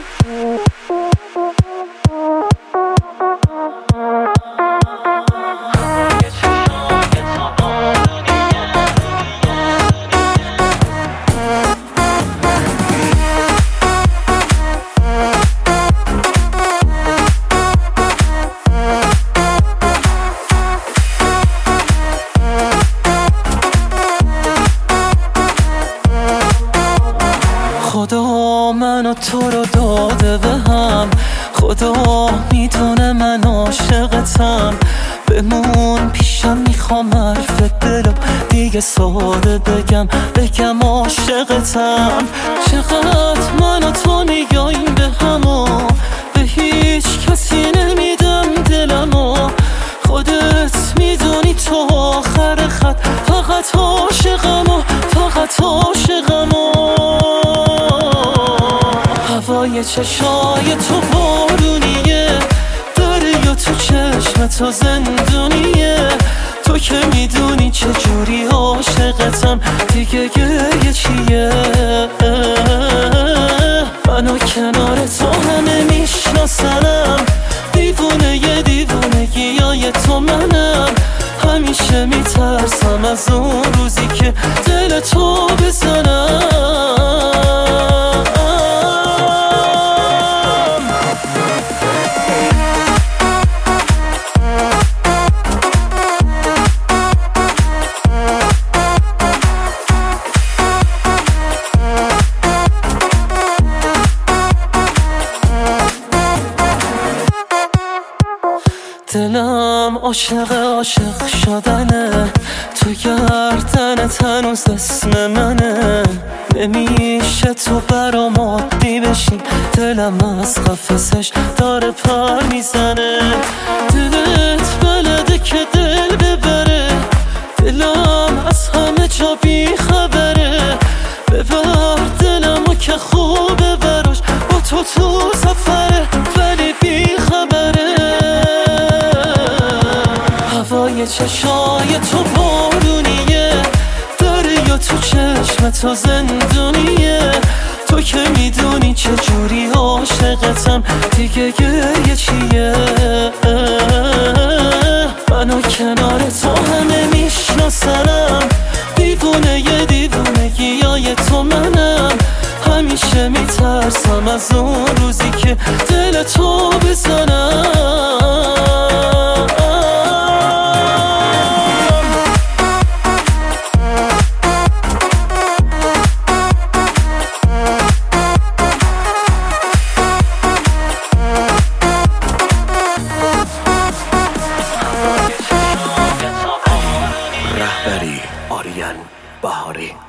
خدا منو تو رو داده به هم، خدا میدونه من عاشقتم. بمون پیشم، میخوام حرف دلو دیگه ساده بگم عاشقتم. چقدر من و تو میگاییم به همو، به هیچ کسی نمیدم دلمو. خودت میدونی تو آخر خط، فقط عاشقمو، فقط عاشقمو. هوای چشای تو بارونیه، دریا تو چشم تو زندونیه. تو که میدونی چجوری عاشقتم، دیگه گریه چیه؟ منو کنار تو همه میشناسنم، دیوونه دیوونگیای تو منم. همیشه میترسم از اون روزی که دل تو بزنم. دلم عاشق شدنه، تو گردنت هنوز اسم منه. نمیشه تو برام عادی بشی، دلم از قفسش داره پر میزنه. دلت بلده که دل ببره، دلم از همه جا بی خبره. ببر دلمو که خوبه براش، با تو سفره ولی بی خبره. هوای چشای تو بارونیه، دریا تو چشم تو زندونیه. تو که میدونی چجوری عاشقتم، دیگه گریه چیه؟ منو کنار تو همه میشناسنم، دیوونه دیوونگیای تو منم. همیشه میترسم از اون روزی که دل تو بزنم. رهبری آریان بهاری.